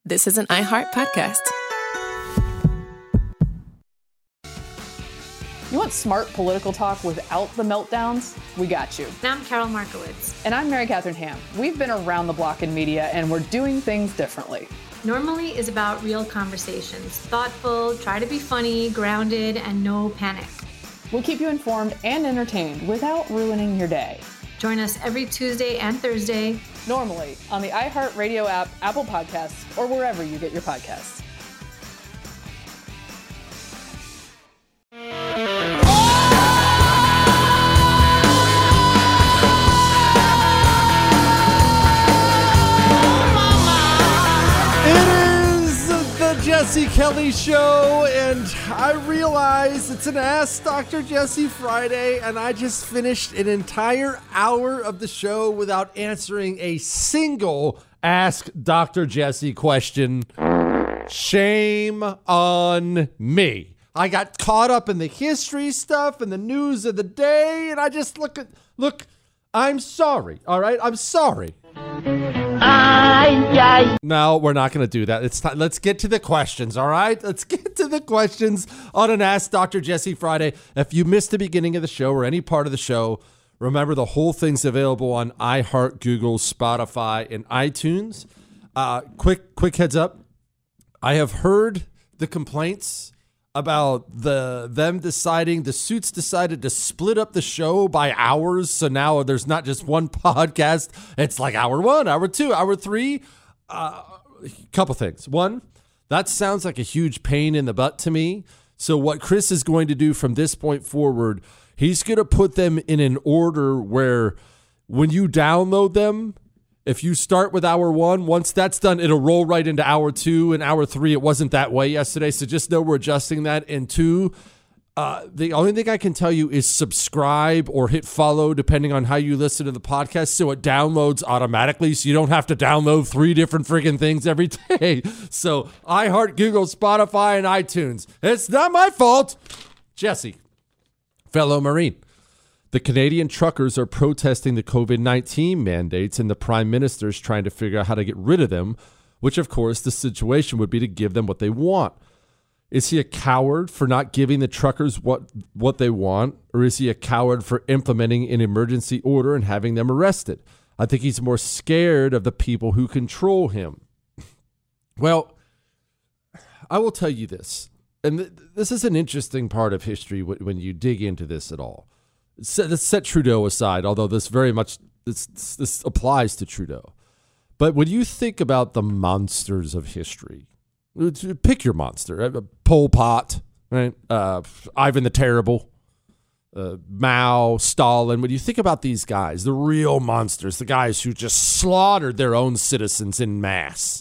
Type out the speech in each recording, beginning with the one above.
This is an iHeart podcast. You want smart political talk without the meltdowns? We got you. And I'm Carol Markowitz. And I'm Mary Catherine Ham. We've been around the block in media, and we're doing things differently. Normally is about real conversations. Thoughtful, try to be funny, grounded, and no panic. We'll keep you informed and entertained without ruining your day. Join us every Tuesday and Thursday. Normally on the iHeartRadio app, Apple Podcasts, or wherever you get your podcasts. Jesse Kelly Show, and I realize it's an Ask Dr. Jesse Friday, and I just finished an entire hour of the show without answering a single Ask Dr. Jesse question. Shame on me. I got caught up in the history stuff and the news of the day, and I just look, I'm sorry, all right? I'm sorry. No, we're not going to do that. It's time. Let's get to the questions, all right? Let's get to the questions on an Ask Dr. Jesse Friday. If you missed the beginning of the show or any part of the show, remember the whole thing's available on iHeart, Google, Spotify, and iTunes. Quick heads up. I have heard the complaints about the Suits decided to split up the show by hours. So now there's not just one podcast. It's like hour 1, hour 2, hour 3. Couple things. One, that sounds like a huge pain in the butt to me. So what Chris is going to do from this point forward, he's going to put them in an order where when you download them, if you start with hour 1, once that's done, it'll roll right into hour 2 and hour 3. It wasn't that way yesterday, so just know we're adjusting that. And 2, the only thing I can tell you is subscribe or hit follow depending on how you listen to the podcast, so it downloads automatically, so you don't have to download 3 different friggin' things every day. So iHeart, Google, Spotify, and iTunes. It's not my fault. Jesse, fellow Marine. The Canadian truckers are protesting the COVID-19 mandates, and the Prime Minister is trying to figure out how to get rid of them, which, of course, the situation would be to give them what they want. Is he a coward for not giving the truckers what they want, or is he a coward for implementing an emergency order and having them arrested? I think he's more scared of the people who control him. Well, I will tell you this, and this is an interesting part of history when you dig into this at all. Let's set Trudeau aside, although this applies to Trudeau. But when you think about the monsters of history, pick your monster. Pol Pot, right? Ivan the Terrible, Mao, Stalin. When you think about these guys, the real monsters, the guys who just slaughtered their own citizens in mass,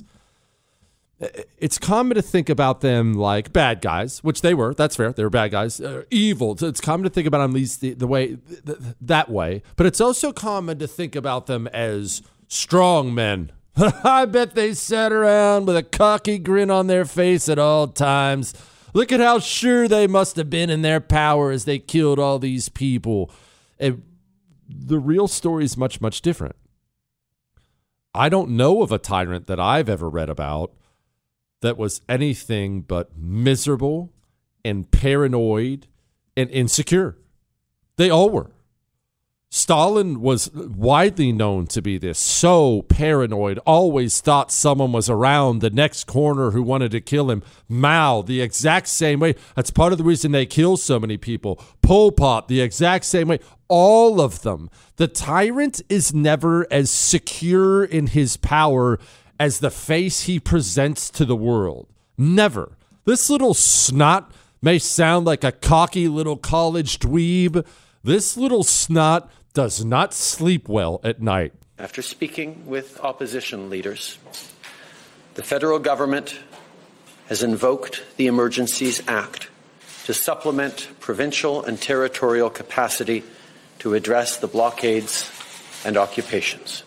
it's common to think about them like bad guys, which they were. That's fair. They were bad guys. Evil. So it's common to think about them at least that way. But it's also common to think about them as strong men. I bet they sat around with a cocky grin on their face at all times. Look at how sure they must have been in their power as they killed all these people. And the real story is much, much different. I don't know of a tyrant that I've ever read about that was anything but miserable and paranoid and insecure. They all were. Stalin was widely known to be this, so paranoid, always thought someone was around the next corner who wanted to kill him. Mao, the exact same way. That's part of the reason they kill so many people. Pol Pot, the exact same way. All of them. The tyrant is never as secure in his power as the face he presents to the world. Never. This little snot may sound like a cocky little college dweeb. This little snot does not sleep well at night. After speaking with opposition leaders, the federal government has invoked the Emergencies Act to supplement provincial and territorial capacity to address the blockades and occupations.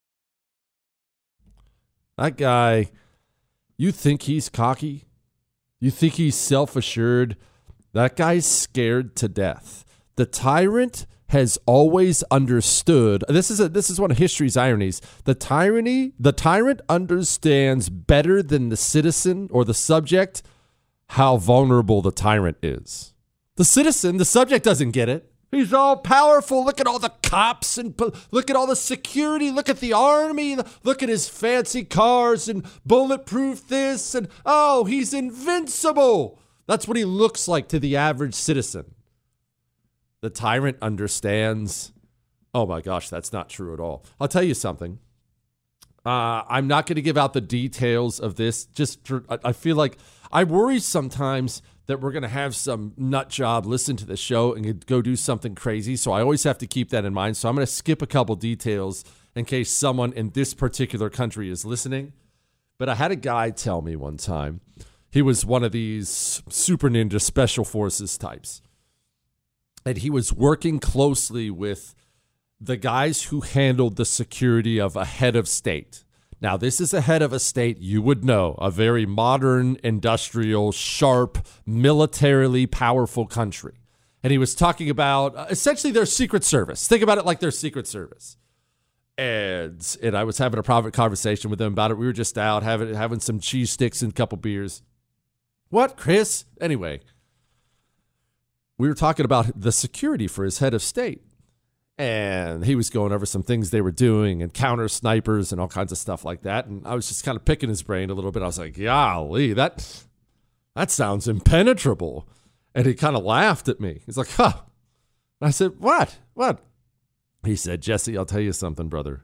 That guy, you think he's cocky? You think he's self-assured? That guy's scared to death. The tyrant has always understood. This is one of history's ironies. The tyrant understands better than the citizen or the subject how vulnerable the tyrant is. The subject doesn't get it. He's all powerful. Look at all the cops and look at all the security. Look at the army. Look at his fancy cars and bulletproof this. And oh, he's invincible. That's what he looks like to the average citizen. The tyrant understands, oh my gosh, that's not true at all. I'll tell you something. I'm not going to give out the details of this. I feel like I worry sometimes that we're going to have some nut job listen to the show and go do something crazy. So I always have to keep that in mind. So I'm going to skip a couple details in case someone in this particular country is listening. But I had a guy tell me one time, he was one of these super ninja special forces types. And he was working closely with the guys who handled the security of a head of state. Now, this is a head of a state you would know, a very modern, industrial, sharp, militarily powerful country. And he was talking about essentially their Secret Service. Think about it like their Secret Service. And I was having a private conversation with him about it. We were just out having some cheese sticks and a couple beers. What, Chris? Anyway, we were talking about the security for his head of state. And he was going over some things they were doing and counter snipers and all kinds of stuff like that. And I was just kind of picking his brain a little bit. I was like, golly, that sounds impenetrable. And he kind of laughed at me. He's like, huh. And I said, what? What? He said, Jesse, I'll tell you something, brother.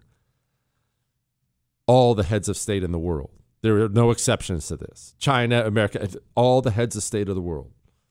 All the heads of state in the world, there are no exceptions to this. China, America, all the heads of state of the world.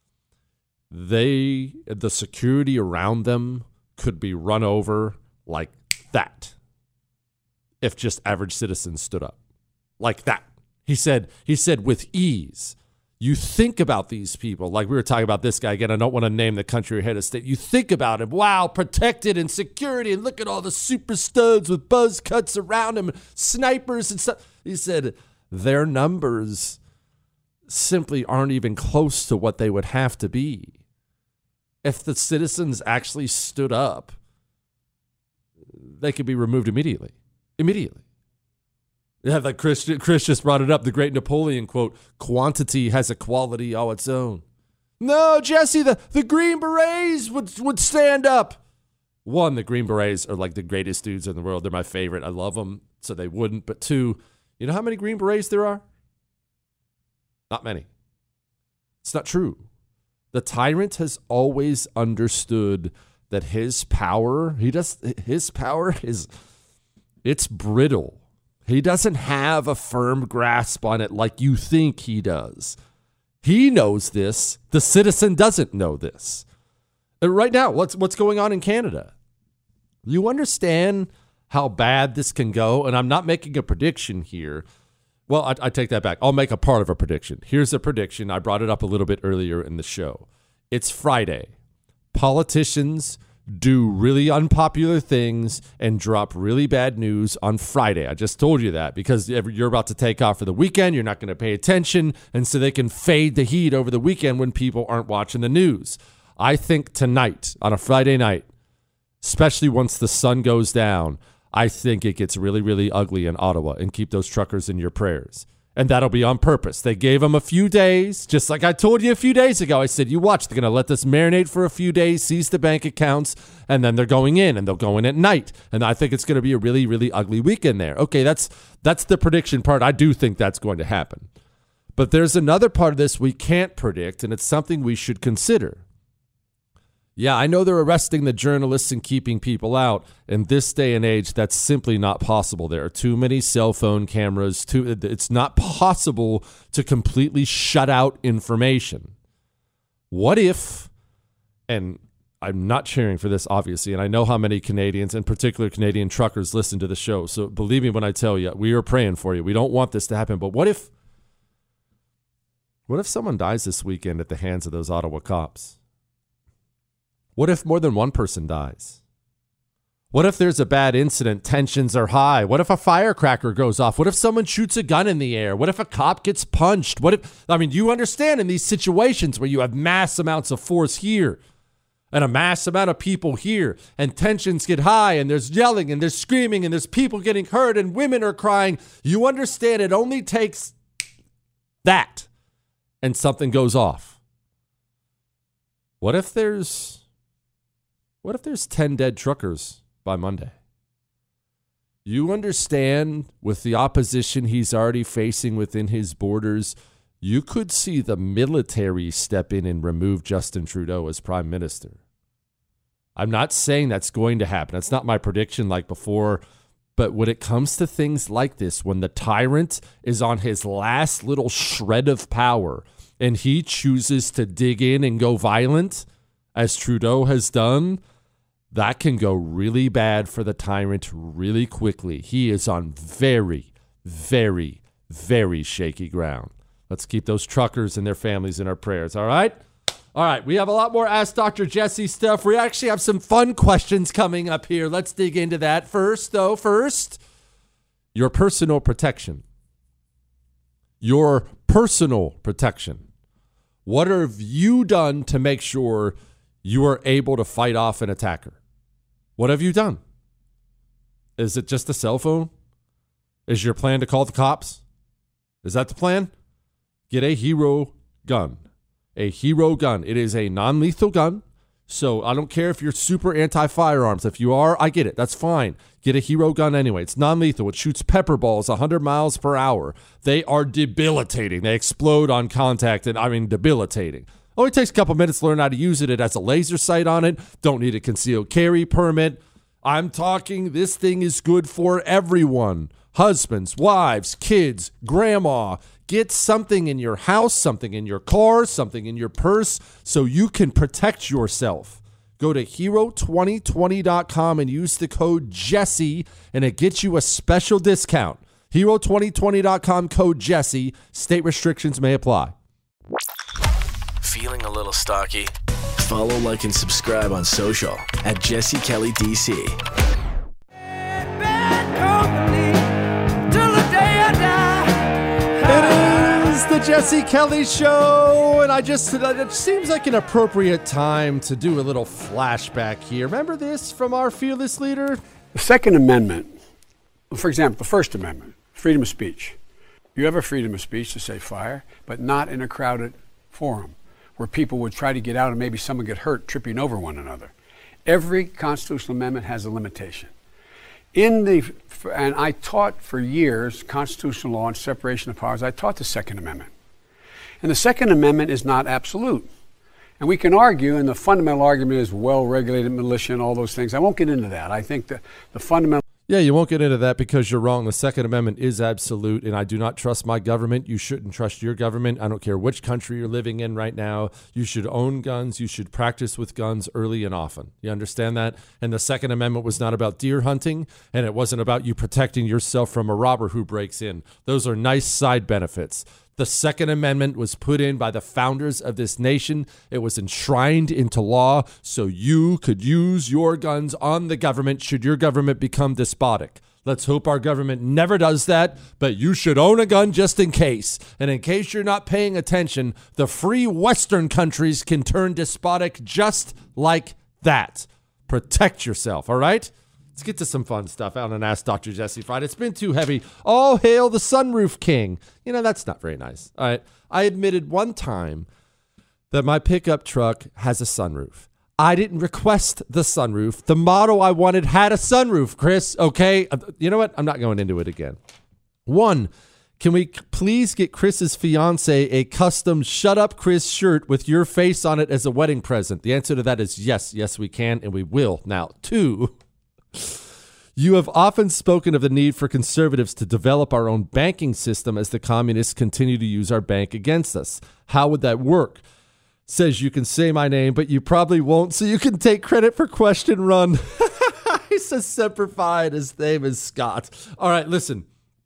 The security around them could be run over like that if just average citizens stood up like that. He said with ease. You think about these people, like we were talking about this guy again. I don't want to name the country or head of state. You think about him. Wow, protected and security, and look at all the super studs with buzz cuts around him, snipers and stuff. He said their numbers simply aren't even close to what they would have to be. If the citizens actually stood up, they could be removed immediately. Immediately. Yeah, like Chris just brought it up, the great Napoleon quote, quantity has a quality all its own. No, Jesse, the Green Berets would stand up. One, the Green Berets are like the greatest dudes in the world. They're my favorite. I love them, so they wouldn't. But two, you know how many Green Berets there are? Not many. It's not true. The tyrant has always understood that his power is, it's brittle. He doesn't have a firm grasp on it like you think he does. He knows this. The citizen doesn't know this. And right now, what's going on in Canada? You understand how bad this can go? And I'm not making a prediction here. Well, I take that back. I'll make a part of a prediction. Here's a prediction. I brought it up a little bit earlier in the show. It's Friday. Politicians do really unpopular things and drop really bad news on Friday. I just told you that because you're about to take off for the weekend. You're not going to pay attention. And so they can fade the heat over the weekend when people aren't watching the news. I think tonight, on a Friday night, especially once the sun goes down, I think it gets really, really ugly in Ottawa, and keep those truckers in your prayers. And that'll be on purpose. They gave them a few days, just like I told you a few days ago. I said, you watch, they're going to let this marinate for a few days, seize the bank accounts, and then they're going in, and they'll go in at night. And I think it's going to be a really, really ugly weekend there. Okay, that's the prediction part. I do think that's going to happen. But there's another part of this we can't predict, and it's something we should consider. Yeah, I know they're arresting the journalists and keeping people out. In this day and age, that's simply not possible. There are too many cell phone cameras. It's not possible to completely shut out information. What if, and I'm not cheering for this, obviously, and I know how many Canadians, in particular Canadian truckers, listen to the show. So believe me when I tell you, we are praying for you. We don't want this to happen. But what if someone dies this weekend at the hands of those Ottawa cops? What if more than one person dies? What if there's a bad incident, tensions are high? What if a firecracker goes off? What if someone shoots a gun in the air? What if a cop gets punched? You understand in these situations where you have mass amounts of force here, and a mass amount of people here, and tensions get high, and there's yelling, and there's screaming, and there's people getting hurt, and women are crying, you understand it only takes that, and something goes off. What if there's 10 dead truckers by Monday? You understand, with the opposition he's already facing within his borders, you could see the military step in and remove Justin Trudeau as prime minister. I'm not saying that's going to happen. That's not my prediction like before. But when it comes to things like this, when the tyrant is on his last little shred of power and he chooses to dig in and go violent, as Trudeau has done, that can go really bad for the tyrant really quickly. He is on very, very, very shaky ground. Let's keep those truckers and their families in our prayers, all right? All right, we have a lot more Ask Dr. Jesse stuff. We actually have some fun questions coming up here. Let's dig into that. First, your personal protection. Your personal protection. What have you done to make sure you are able to fight off an attacker? What have you done? Is it just a cell phone? Is your plan to call the cops? Is that the plan? Get a hero gun. A hero gun. It is a non-lethal gun. So I don't care if you're super anti-firearms. If you are, I get it. That's fine. Get a hero gun anyway. It's non-lethal. It shoots pepper balls 100 miles per hour. They are debilitating. They explode on contact, and debilitating. Only takes a couple minutes to learn how to use it. It has a laser sight on it. Don't need a concealed carry permit. I'm talking this thing is good for everyone. Husbands, wives, kids, grandma. Get something in your house, something in your car, something in your purse so you can protect yourself. Go to hero2020.com and use the code Jesse, and it gets you a special discount. Hero2020.com, code Jesse. State restrictions may apply. Feeling a little stocky? Follow, like, and subscribe on social at Jesse Kelly DC. It is the Jesse Kelly Show, and it seems like an appropriate time to do a little flashback here. Remember this from our fearless leader? The Second Amendment, for example, the First Amendment, freedom of speech. You have a freedom of speech to say fire, but not in a crowded forum where people would try to get out and maybe someone get hurt tripping over one another. Every constitutional amendment has a limitation. And I taught for years constitutional law and separation of powers. I taught the Second Amendment. And the Second Amendment is not absolute. And we can argue, and the fundamental argument is well-regulated militia and all those things. I won't get into that. I think the fundamental... Yeah, you won't get into that because you're wrong. The Second Amendment is absolute, and I do not trust my government. You shouldn't trust your government. I don't care which country you're living in right now. You should own guns. You should practice with guns early and often. You understand that? And the Second Amendment was not about deer hunting, and it wasn't about you protecting yourself from a robber who breaks in. Those are nice side benefits. The Second Amendment was put in by the founders of this nation. It was enshrined into law so you could use your guns on the government should your government become despotic. Let's hope our government never does that, but you should own a gun just in case. And in case you're not paying attention, the free Western countries can turn despotic just like that. Protect yourself, all right? Let's get to some fun stuff out on Ask Dr. Jesse Friday. It's been too heavy. All hail the sunroof king. You know, that's not very nice. All right. I admitted one time that my pickup truck has a sunroof. I didn't request the sunroof. The model I wanted had a sunroof, Chris. Okay. You know what? I'm not going into it again. One, can we please get Chris's fiance a custom Shut Up Chris shirt with your face on it as a wedding present? The answer to that is yes. Yes, we can, and we will. Now, two, you have often spoken of the need for conservatives to develop our own banking system as the communists continue to use our bank against us. How would that work? Says you can say my name, but you probably won't, so you can take credit for question run. He says Semper Fi, and his name is Scott. All right, listen.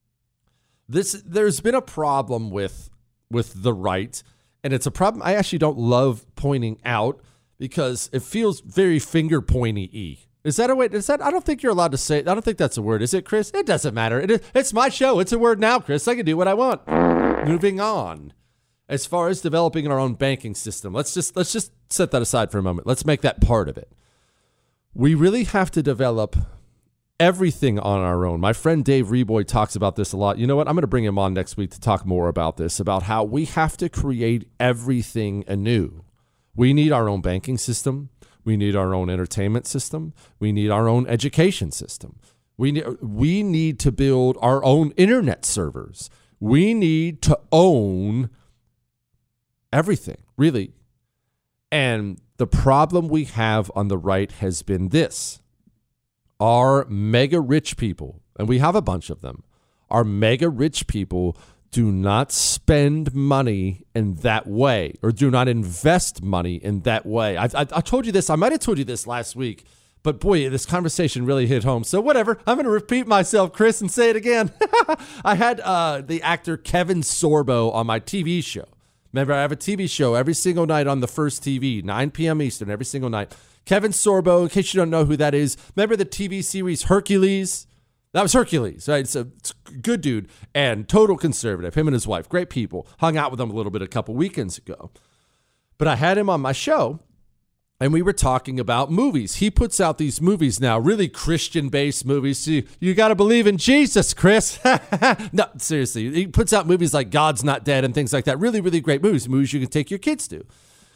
There's been a problem with the right, and it's a problem I actually don't love pointing out because it feels very finger pointy-y. Is that a way? I don't think you're allowed to say it. I don't think that's a word. Is it, Chris? It doesn't matter. It's my show. It's a word now, Chris. I can do what I want. Moving on. as far as developing our own banking system, let's just set that aside for a moment. Let's make that part of it. We really have to develop everything on our own. My friend Dave Reboy talks about this a lot. You know what? I'm going to bring him on next week to talk more about this, about how we have to create everything anew. We need our own banking system. We need our own entertainment system. We need our own education system. We need to build our own internet servers. We need to own everything, really. And the problem we have on the right has been this. Our mega rich people, and we have a bunch of them, our mega rich people do not spend money in that way, or do not invest money in that way. I told you this. I might have told you this last week, but boy, this conversation really hit home. So whatever, I'm going to repeat myself, Chris, and say it again. I had the actor Kevin Sorbo on my TV show. Remember, I have a TV show every single night on the First TV, 9 p.m. Eastern, every single night. Kevin Sorbo, in case you don't know who that is, remember the TV series Hercules? That was Hercules, right? It's a good dude and total conservative. Him and his wife, great people. Hung out with them a little bit a couple weekends ago. But I had him on my show, and we were talking about movies. He puts out these movies now, really Christian-based movies. So you got to believe in Jesus, Chris. No, seriously. He puts out movies like God's Not Dead and things like that. Really, really great movies you can take your kids to.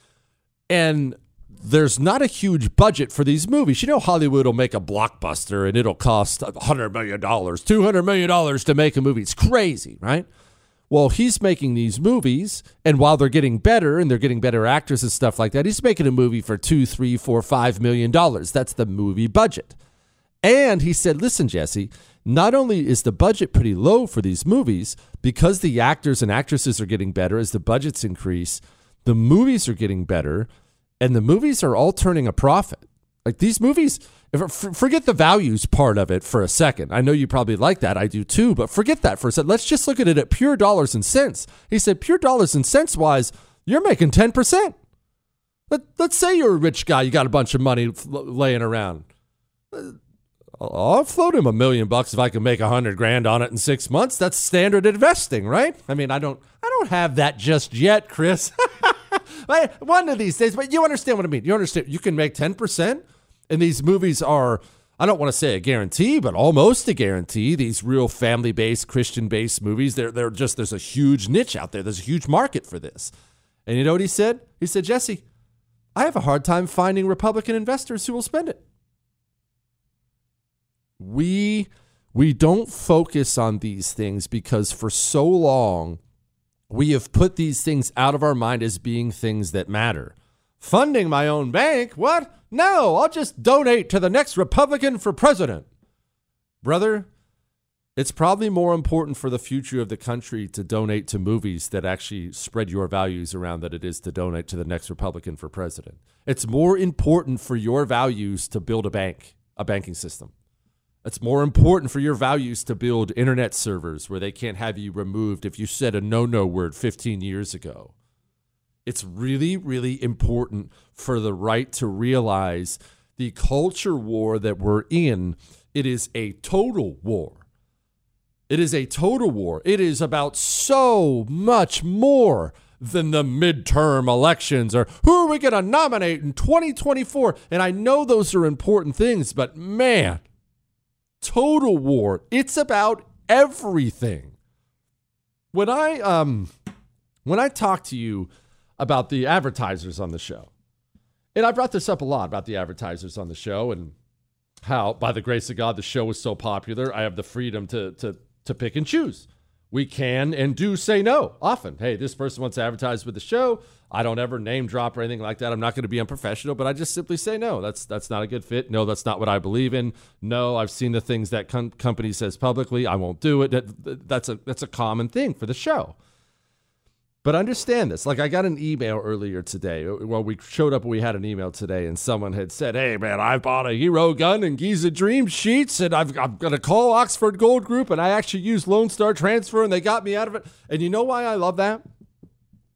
And there's not a huge budget for these movies. You know, Hollywood will make a blockbuster and it'll cost $100 million, $200 million to make a movie. It's crazy, right? Well, he's making these movies, and while they're getting better and they're getting better actors and stuff like that, he's making a movie for $2, $3, $4, $5 million. That's the movie budget. And he said, listen, Jesse, not only is the budget pretty low for these movies, because the actors and actresses are getting better as the budgets increase, the movies are getting better, and the movies are all turning a profit. Like these movies, forget the values part of it for a second. I know you probably like that. I do too, but forget that for a second. Let's just look at it at pure dollars and cents. He said, pure dollars and cents wise, you're making 10%. Let's say you're a rich guy. You got a bunch of money laying around. I'll float him $1 million if I can make $100,000 on it in 6 months. That's standard investing, right? I mean, I don't have that just yet, Chris. One of these days, but you understand what I mean. You understand you can make 10%, and these movies are, I don't want to say a guarantee, but almost a guarantee. These real family-based, Christian-based movies, they're just, there's a huge niche out there. There's a huge market for this. And you know what he said? He said, Jesse, I have a hard time finding Republican investors who will spend it. We don't focus on these things because for so long, we have put these things out of our mind as being things that matter. Funding my own bank? What? No, I'll just donate to the next Republican for president. Brother, it's probably more important for the future of the country to donate to movies that actually spread your values around than it is to donate to the next Republican for president. It's more important for your values to build a banking system. It's more important for your values to build internet servers where they can't have you removed if you said a no-no word 15 years ago. It's really, really important for the right to realize the culture war that we're in. It is a total war. It is a total war. It is about so much more than the midterm elections or who are we going to nominate in 2024. And I know those are important things, but man, total war. It's about everything. When I talk to you about the advertisers on the show, and I brought this up a lot about the advertisers on the show and how, by the grace of God, the show is so popular, I have the freedom to pick and choose. We can and do say no often. Hey, this person wants to advertise with the show. I don't ever name drop or anything like that. I'm not going to be unprofessional, but I just simply say no. That's not a good fit. No, that's not what I believe in. No, I've seen the things that company says publicly. I won't do it. That's a common thing for the show. But understand this. Like I got an email earlier today. Well, we showed up and we had an email today and someone had said, hey, man, I bought a Hero gun and Giza Dream sheets and I'm going to call Oxford Gold Group and I actually used Lone Star Transfer and they got me out of it. And you know why I love that?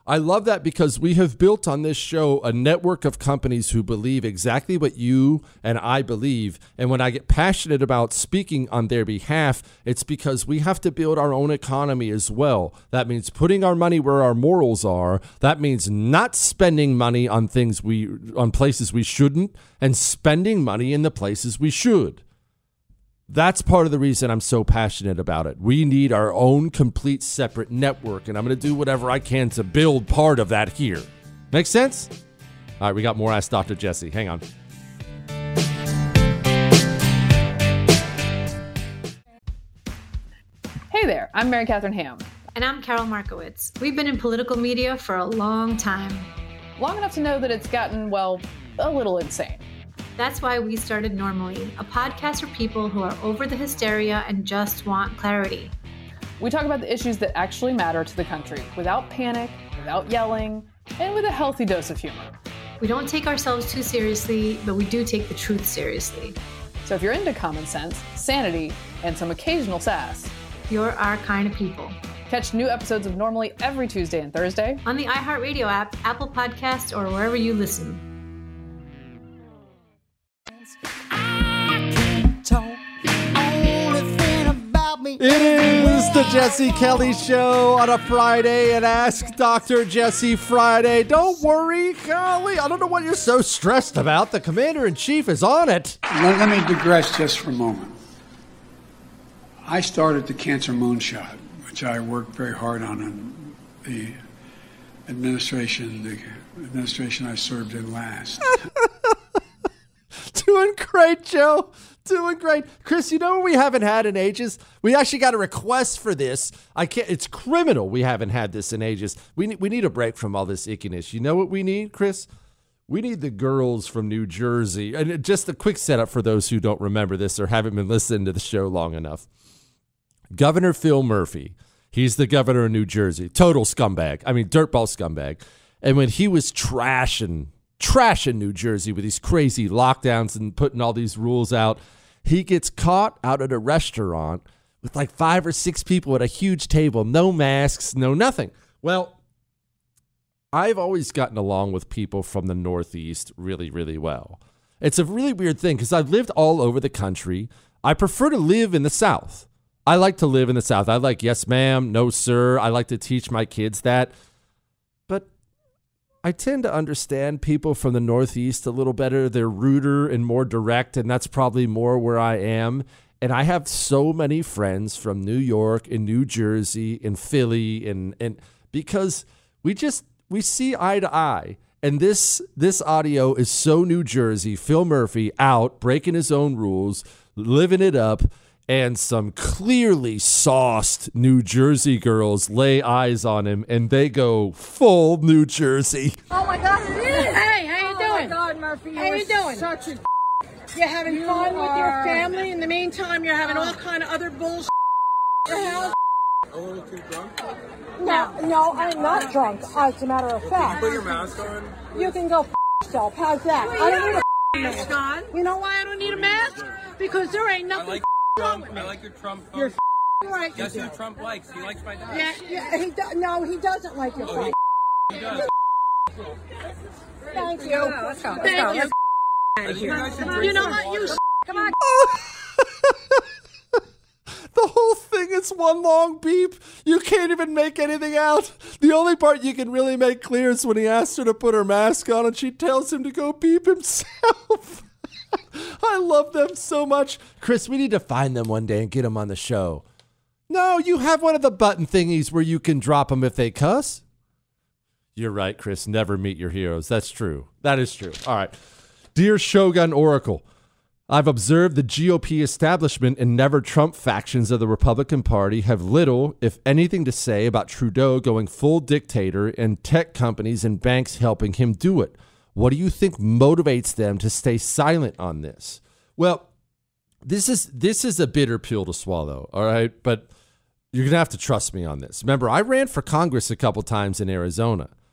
I love that because we have built on this show a network of companies who believe exactly what you and I believe. And when I get passionate about speaking on their behalf, it's because we have to build our own economy as well. That means putting our money where our morals are. That means not spending money on places we shouldn't and spending money in the places we should. That's part of the reason I'm so passionate about it. We need our own complete separate network, and I'm going to do whatever I can to build part of that here. Make sense? All right, we got more Ask Dr. Jesse. Hang on. Hey there, I'm Mary Catherine Ham. And I'm Carol Markowitz. We've been in political media for a long time. Long enough to know that it's gotten, well, a little insane. That's why we started Normally, a podcast for people who are over the hysteria and just want clarity. We talk about the issues that actually matter to the country without panic, without yelling, and with a healthy dose of humor. We don't take ourselves too seriously, but we do take the truth seriously. So if you're into common sense, sanity, and some occasional sass, you're our kind of people. Catch new episodes of Normally every Tuesday and Thursday on the iHeartRadio app, Apple Podcasts, or wherever you listen. It is the Jesse Kelly Show on a Friday and Ask Dr. Jesse Friday. Don't worry, golly, I don't know what you're so stressed about. The Commander-in-Chief is on it. Let me digress just for a moment. I started the cancer moonshot, which I worked very hard on in the administration I served in last. Doing great, Joe. Doing great. Chris, you know what we haven't had in ages? We actually got a request for this. It's criminal we haven't had this in ages. We need a break from all this ickiness. You know what we need, Chris? We need the girls from New Jersey. And just a quick setup for those who don't remember this or haven't been listening to the show long enough. Governor Phil Murphy, he's the governor of New Jersey. Total scumbag. I mean, dirtball scumbag. And when he was trashing New Jersey with these crazy lockdowns and putting all these rules out, he gets caught out at a restaurant with like 5 or 6 people at a huge table, no masks, no nothing. Well, I've always gotten along with people from the Northeast really, really well. It's a really weird thing because I've lived all over the country. I prefer to live in the South. I like to live in the South. I like yes, ma'am, no, sir. I like to teach my kids that. But I tend to understand people from the Northeast a little better. They're ruder and more direct, and that's probably more where I am. And I have so many friends from New York and New Jersey and Philly, and because we see eye to eye. And this audio is so New Jersey. Phil Murphy out, breaking his own rules, living it up, and some clearly sauced New Jersey girls lay eyes on him, and they go full New Jersey. Oh my God, it is! Hey, how you doing? Oh my God, Murphy, how you doing? Such a You're having fun with your family. In the meantime, you're having all kind of other bullshit. a little too drunk? No, I'm not drunk. As a matter of fact. Put your mask on. You can go yourself. How's that? Well, I don't need a mask on. You know why I don't need a mask? Because there ain't nothing wrong with me. I like your Trump. You're right. Guess who Trump likes? He likes my dad. Yeah. He doesn't like your fight. He does. Thank you. Let's go. Thank you. You know what? You come on. The whole thing is one long beep. You can't even make anything out. The only part you can really make clear is when he asks her to put her mask on and she tells him to go beep himself. I love them so much. Chris, we need to find them one day and get them on the show. No, you have one of the button thingies where you can drop them if they cuss. You're right, Chris. Never meet your heroes. That's true. That is true. All right. Dear Shogun Oracle, I've observed the GOP establishment and never Trump factions of the Republican Party have little, if anything, to say about Trudeau going full dictator and tech companies and banks helping him do it. What do you think motivates them to stay silent on this? Well, this is a bitter pill to swallow, all right? But you're going to have to trust me on this. Remember, I ran for Congress a couple times in Arizona.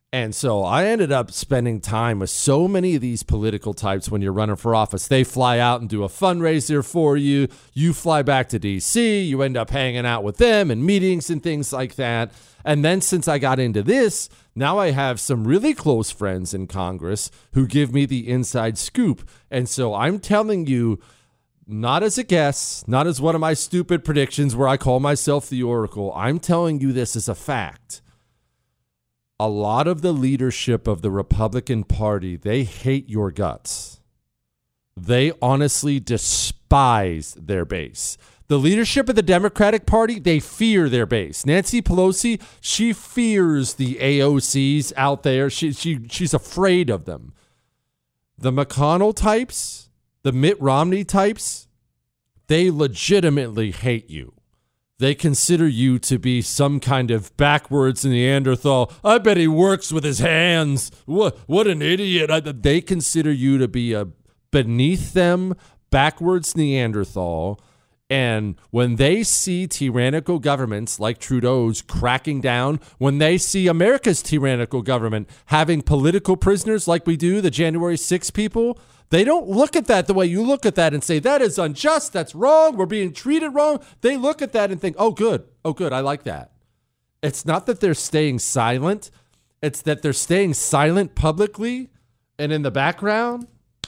And so I ended up spending time with so many of these political types when you're running for office. They fly out and do a fundraiser for you. You fly back to D.C. You end up hanging out with them and meetings and things like that. And then since I got into this, now I have some really close friends in Congress who give me the inside scoop. And so I'm telling you, not as a guess, not as one of my stupid predictions where I call myself the Oracle. I'm telling you this as a fact. A lot of the leadership of the Republican Party, they hate your guts. They honestly despise their base. The leadership of the Democratic Party, they fear their base. Nancy Pelosi, she fears the AOCs out there. She's afraid of them. The McConnell types, the Mitt Romney types, they legitimately hate you. They consider you to be some kind of backwards Neanderthal. I bet he works with his hands. What an idiot. They consider you to be a beneath them, backwards Neanderthal. And when they see tyrannical governments like Trudeau's cracking down, when they see America's tyrannical government having political prisoners like we do, the January 6 people, they don't look at that the way you look at that and say, that is unjust, that's wrong, we're being treated wrong. They look at that and think, oh, good, I like that. It's not that they're staying silent. It's that they're staying silent publicly, and in the background,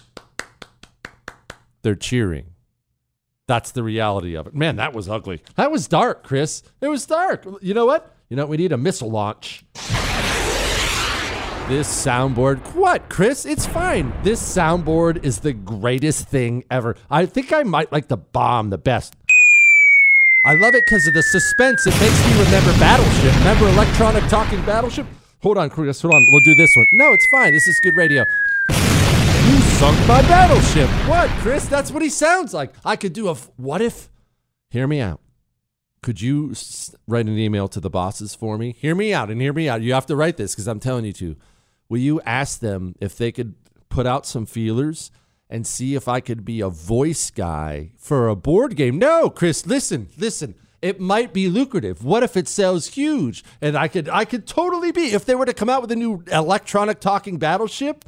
they're cheering. That's the reality of it. Man, that was ugly. That was dark, Chris. It was dark. You know what? We need a missile launch. This soundboard. What, Chris? It's fine. This soundboard is the greatest thing ever. I think I might like the bomb the best. I love it because of the suspense. It makes me remember Battleship. Remember Electronic Talking Battleship? Hold on, Chris. Hold on. We'll do this one. No, it's fine. This is good radio. You sunk my battleship. What, Chris? That's what he sounds like. I could do a what if? Hear me out. Could you write an email to the bosses for me? Hear me out and hear me out. You have to write this because I'm telling you to. Will you ask them if they could put out some feelers and see if I could be a voice guy for a board game? No, Chris, listen. It might be lucrative. What if it sells huge? And I could totally be, if they were to come out with a new electronic talking battleship.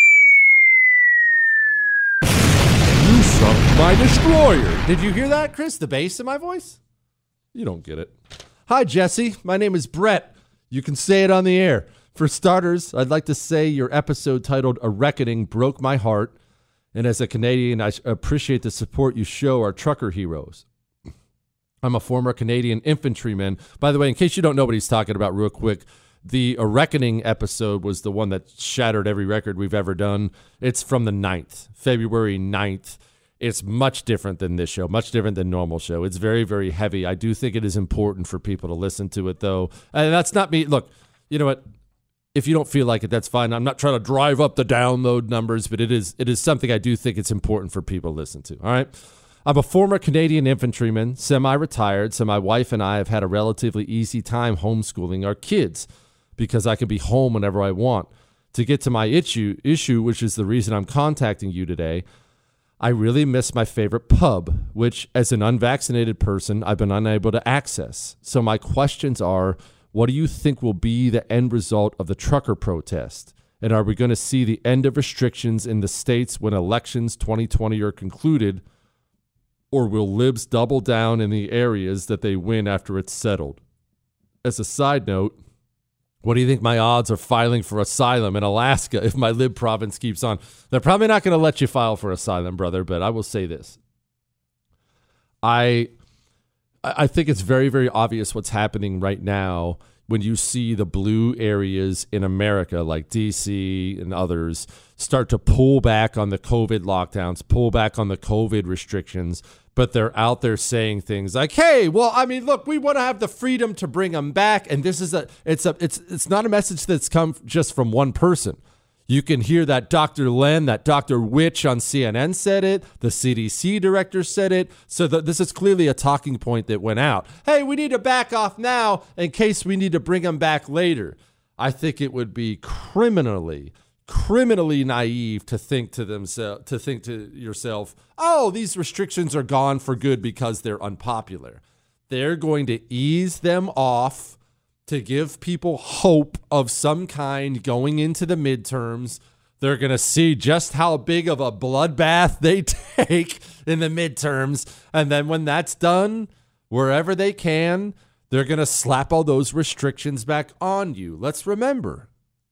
You sunk my destroyer. Did you hear that, Chris? The bass in my voice? You don't get it. Hi, Jesse. My name is Brett. You can say it on the air. For starters, I'd like to say your episode titled A Reckoning broke my heart. And as a Canadian, I appreciate the support you show our trucker heroes. I'm a former Canadian infantryman. By the way, in case you don't know what he's talking about real quick, the A Reckoning episode was the one that shattered every record we've ever done. It's from the 9th, February 9th. It's much different than this show, much different than normal show. It's very, very heavy. I do think it is important for people to listen to it, though. And that's not me. Look, you know what? If you don't feel like it, that's fine. I'm not trying to drive up the download numbers, but it is something I do think it's important for people to listen to. All right? I'm a former Canadian infantryman, semi-retired, so my wife and I have had a relatively easy time homeschooling our kids because I can be home whenever I want. To get to my issue, which is the reason I'm contacting you today, I really miss my favorite pub, which as an unvaccinated person, I've been unable to access. So my questions are, what do you think will be the end result of the trucker protest? And are we going to see the end of restrictions in the states when elections 2020 are concluded? Or will libs double down in the areas that they win after it's settled? As a side note, what do you think my odds of filing for asylum in Alaska if my lib province keeps on? They're probably not going to let you file for asylum, brother, but I will say this. I think it's very, very obvious what's happening right now when you see the blue areas in America, like D.C. and others, start to pull back on the COVID lockdowns, pull back on the COVID restrictions, but they're out there saying things like, hey, well, I mean, look, we want to have the freedom to bring them back. And this is it's not a message that's come just from one person. You can hear that Dr. Len, that Dr. Witch on CNN said it. The CDC director said it. So this is clearly a talking point that went out. Hey, we need to back off now in case we need to bring them back later. I think it would be criminally naive to think to yourself, oh, these restrictions are gone for good because they're unpopular. They're going to ease them off to give people hope of some kind going into the midterms. They're going to see just how big of a bloodbath they take in the midterms. And then when that's done, wherever they can, they're going to slap all those restrictions back on you. Let's remember,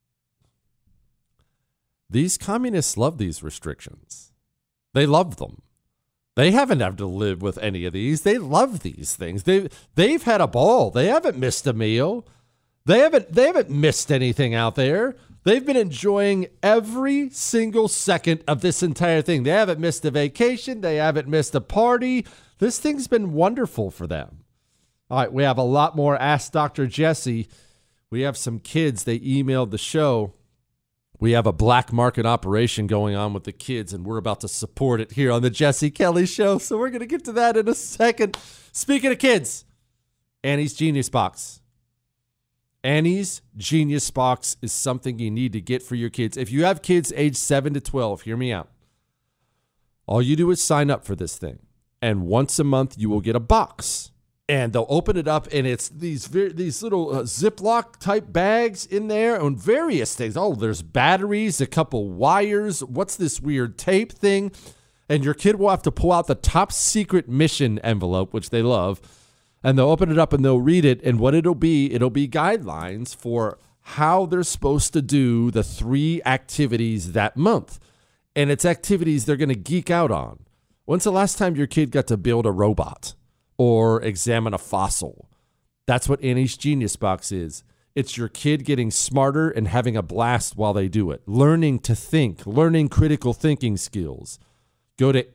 these communists love these restrictions. They love them. They haven't had to live with any of these. They love these things. They've had a ball. They haven't missed a meal. They haven't missed anything out there. They've been enjoying every single second of this entire thing. They haven't missed a vacation. They haven't missed a party. This thing's been wonderful for them. All right, we have a lot more Ask Dr. Jesse. We have some kids. They emailed the show. We have a black market operation going on with the kids, and we're about to support it here on the Jesse Kelly Show. So we're going to get to that in a second. Speaking of kids, Annie's Genius Box. Annie's Genius Box is something you need to get for your kids. If you have kids age 7 to 12, hear me out. All you do is sign up for this thing, and once a month you will get a box. And they'll open it up, and it's these little Ziploc type bags in there and various things. Oh, there's batteries, a couple wires. What's this weird tape thing? And your kid will have to pull out the top secret mission envelope, which they love, and they'll open it up and they'll read it. And what it'll be guidelines for how they're supposed to do the 3 activities that month. And it's activities they're going to geek out on. When's the last time your kid got to build a robot or examine a fossil? That's what Annie's Genius Box is. It's your kid getting smarter and having a blast while they do it. Learning to think, learning critical thinking skills. Go to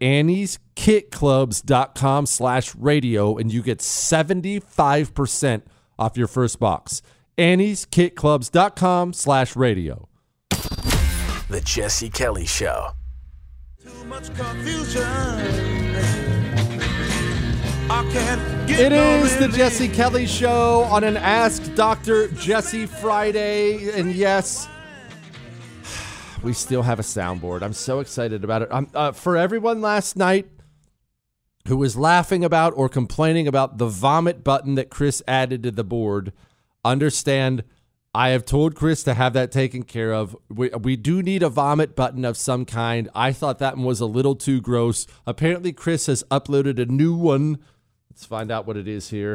AnniesKitClubs.com/radio and you get 75% off your first box. AnniesKitClubs.com/radio. The Jesse Kelly Show. Too much confusion. It is the Jesse Kelly Show on an Ask Dr. Jesse Friday. And yes, we still have a soundboard. I'm so excited about it. For everyone last night who was laughing about or complaining about the vomit button that Chris added to the board, understand I have told Chris to have that taken care of. We do need a vomit button of some kind. I thought that one was a little too gross. Apparently, Chris has uploaded a new one. Let's find out what it is here.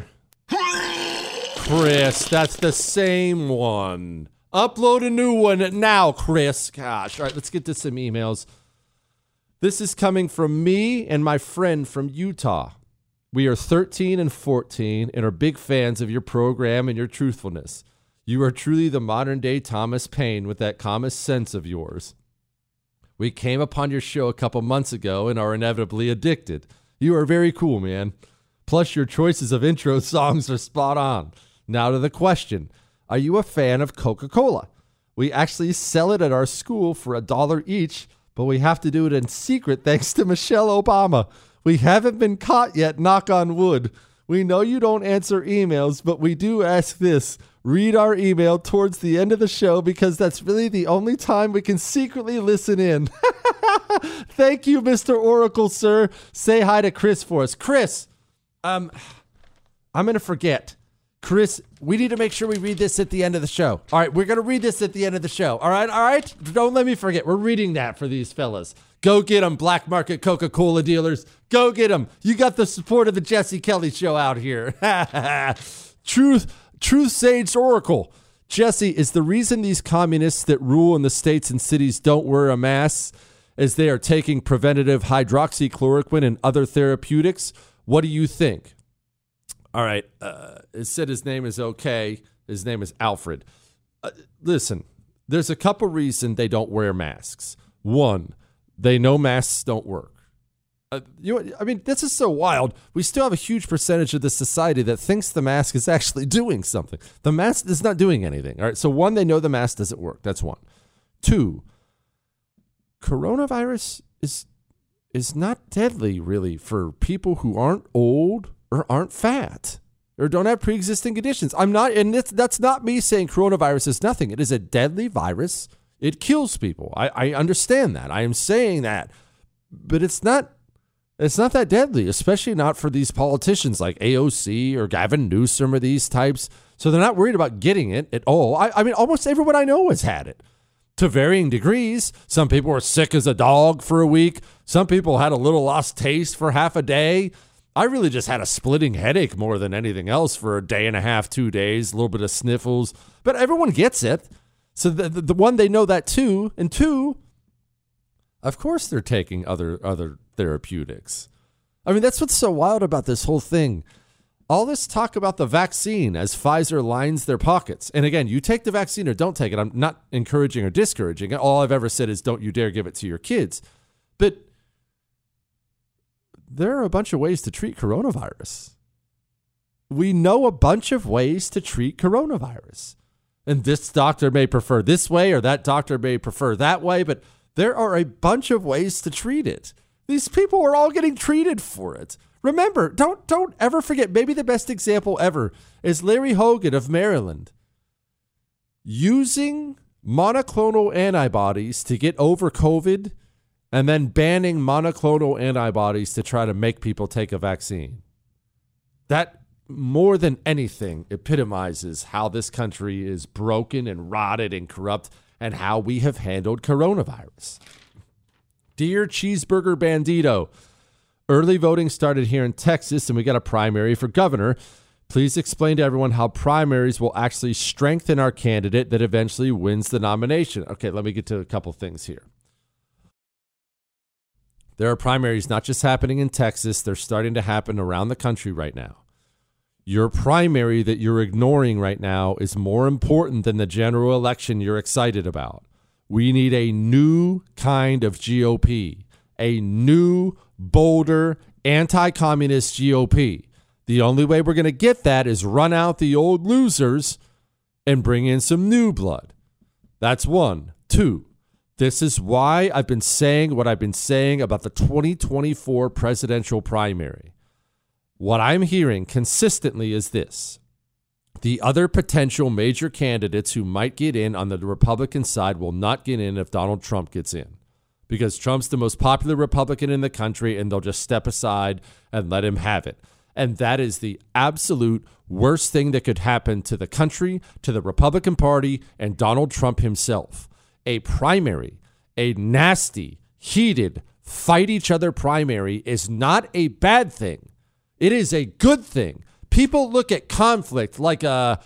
Chris, that's the same one. Upload a new one now, Chris. Gosh. All right, let's get to some emails. This is coming from me and my friend from Utah. We are 13 and 14 and are big fans of your program and your truthfulness. You are truly the modern-day Thomas Paine with that common sense of yours. We came upon your show a couple months ago and are inevitably addicted. You are very cool, man. Plus, your choices of intro songs are spot on. Now to the question. Are you a fan of Coca-Cola? We actually sell it at our school for $1 each, but we have to do it in secret thanks to Michelle Obama. We haven't been caught yet, knock on wood. We know you don't answer emails, but we do ask this. Read our email towards the end of the show because that's really the only time we can secretly listen in. Thank you, Mr. Oracle, sir. Say hi to Chris for us. Chris, I'm going to forget. Chris, we need to make sure we read this at the end of the show. All right, we're going to read this at the end of the show. All right? Don't let me forget. We're reading that for these fellas. Go get them, black market Coca-Cola dealers. Go get them. You got the support of the Jesse Kelly Show out here. Truth Sage Oracle. Jesse, is the reason these communists that rule in the states and cities don't wear a mask is they are taking preventative hydroxychloroquine and other therapeutics? What do you think? All right. It said his name is okay. His name is Alfred. Listen, there's a couple reasons they don't wear masks. One, they know masks don't work. This is so wild. We still have a huge percentage of the society that thinks the mask is actually doing something. The mask is not doing anything. All right. So one, they know the mask doesn't work. That's one. Two, coronavirus is not deadly really for people who aren't old or aren't fat or don't have pre-existing conditions. That's not me saying coronavirus is nothing. It is a deadly virus. It kills people. I understand that. I am saying that, but it's not that deadly, especially not for these politicians like AOC or Gavin Newsom or these types. So they're not worried about getting it at all. I mean, almost everyone I know has had it to varying degrees. Some people were sick as a dog for a week. Some people had a little lost taste for half a day. I really just had a splitting headache more than anything else for a day and a half, 2 days, a little bit of sniffles. But everyone gets it. So the one, they know that too. And two, of course they're taking other therapeutics. I mean, that's what's so wild about this whole thing. All this talk about the vaccine as Pfizer lines their pockets. And again, you take the vaccine or don't take it. I'm not encouraging or discouraging it. All I've ever said is don't you dare give it to your kids. But there are a bunch of ways to treat coronavirus. We know a bunch of ways to treat coronavirus. And this doctor may prefer this way or that doctor may prefer that way, but there are a bunch of ways to treat it. These people are all getting treated for it. Remember, don't ever forget, maybe the best example ever is Larry Hogan of Maryland using monoclonal antibodies to get over COVID and then banning monoclonal antibodies to try to make people take a vaccine. That, more than anything, epitomizes how this country is broken and rotted and corrupt and how we have handled coronavirus. Dear Cheeseburger Bandito, early voting started here in Texas and we got a primary for governor. Please explain to everyone how primaries will actually strengthen our candidate that eventually wins the nomination. Okay, let me get to a couple things here. There are primaries not just happening in Texas, they're starting to happen around the country right now. Your primary that you're ignoring right now is more important than the general election you're excited about. We need a new kind of GOP, a new, bolder, anti-communist GOP. The only way we're going to get that is run out the old losers and bring in some new blood. That's one. Two, this is why I've been saying what I've been saying about the 2024 presidential primary. What I'm hearing consistently is this. The other potential major candidates who might get in on the Republican side will not get in if Donald Trump gets in, because Trump's the most popular Republican in the country and they'll just step aside and let him have it. And that is the absolute worst thing that could happen to the country, to the Republican Party, and Donald Trump himself. A primary, a nasty, heated, fight each other primary is not a bad thing. It is a good thing. People look at conflict like a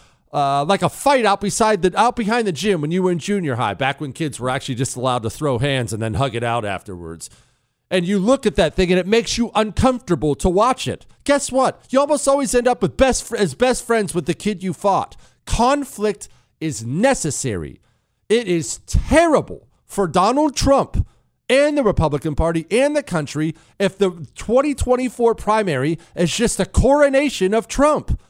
fight out behind the gym when you were in junior high, back when kids were actually just allowed to throw hands and then hug it out afterwards. And you look at that thing and it makes you uncomfortable to watch it. Guess what? You almost always end up with best friends with the kid you fought. Conflict is necessary. It is terrible for Donald Trump and the Republican Party and the country if the 2024 primary is just a coronation of Trump.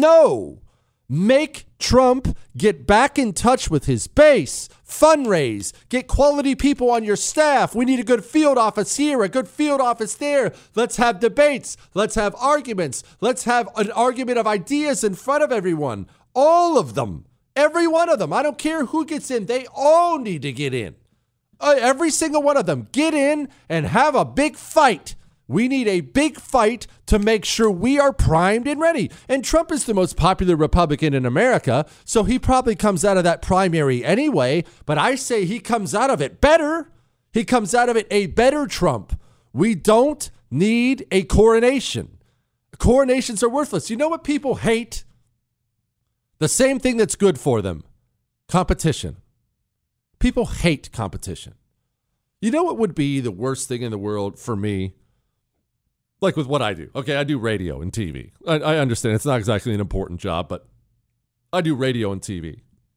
No. Make Trump get back in touch with his base, fundraise, get quality people on your staff. We need a good field office here, a good field office there. Let's have debates. Let's have arguments. Let's have an argument of ideas in front of everyone. All of them. Every one of them. I don't care who gets in. They all need to get in. Every single one of them. Get in and have a big fight. We need a big fight to make sure we are primed and ready. And Trump is the most popular Republican in America, so he probably comes out of that primary anyway. But I say he comes out of it better. He comes out of it a better Trump. We don't need a coronation. Coronations are worthless. You know what people hate? The same thing that's good for them. Competition. People hate competition. You know what would be the worst thing in the world for me? Like with what I do. Okay, I do radio and TV. I understand it's not exactly an important job, but I do radio and TV.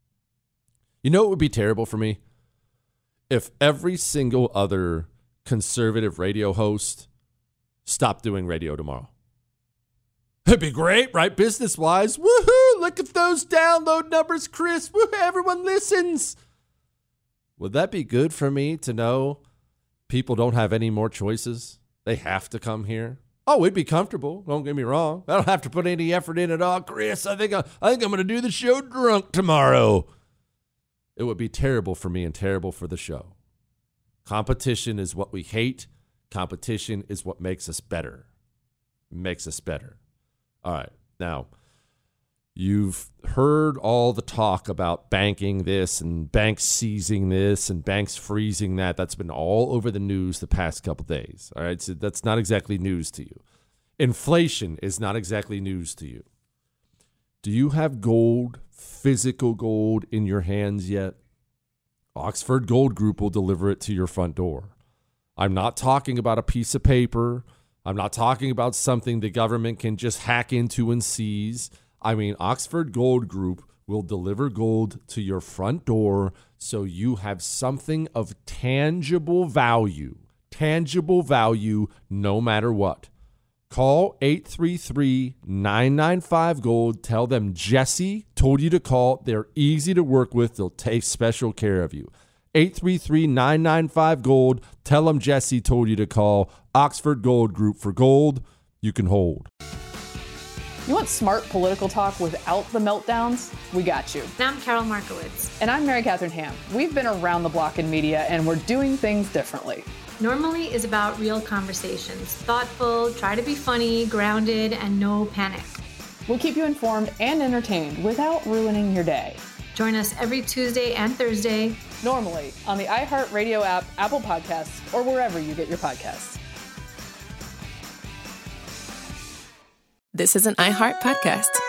You know what would be terrible for me? If every single other conservative radio host stopped doing radio tomorrow. It'd be great, right? Business-wise. Woohoo! Look at those download numbers, Chris. Woohoo! Everyone listens. Would that be good for me to know people don't have any more choices? They have to come here. Oh, it'd be comfortable. Don't get me wrong. I don't have to put any effort in at all. Chris, I think I'm going to do the show drunk tomorrow. It would be terrible for me and terrible for the show. Competition is what we hate. Competition is what makes us better. Makes us better. All right. Now, You've heard all the talk about banking this and banks seizing this and banks freezing that. That's been all over the news the past couple days. All right, so that's not exactly news to you. Inflation is not exactly news to you. Do you have gold, physical gold, in your hands yet? Oxford Gold Group will deliver it to your front door. I'm not talking about a piece of paper. I'm not talking about something the government can just hack into and seize. I mean, Oxford Gold Group will deliver gold to your front door so you have something of tangible value no matter what. Call 833-995-GOLD. Tell them Jesse told you to call. They're easy to work with. They'll take special care of you. 833-995-GOLD. Tell them Jesse told you to call. Oxford Gold Group, for gold you can hold. You want smart political talk without the meltdowns? We got you. And I'm Carol Markowitz. And I'm Mary Catherine Ham. We've been around the block in media, and we're doing things differently. Normally is about real conversations. Thoughtful, try to be funny, grounded, and no panic. We'll keep you informed and entertained without ruining your day. Join us every Tuesday and Thursday. Normally on the iHeartRadio app, Apple Podcasts, or wherever you get your podcasts. This is an iHeart podcast.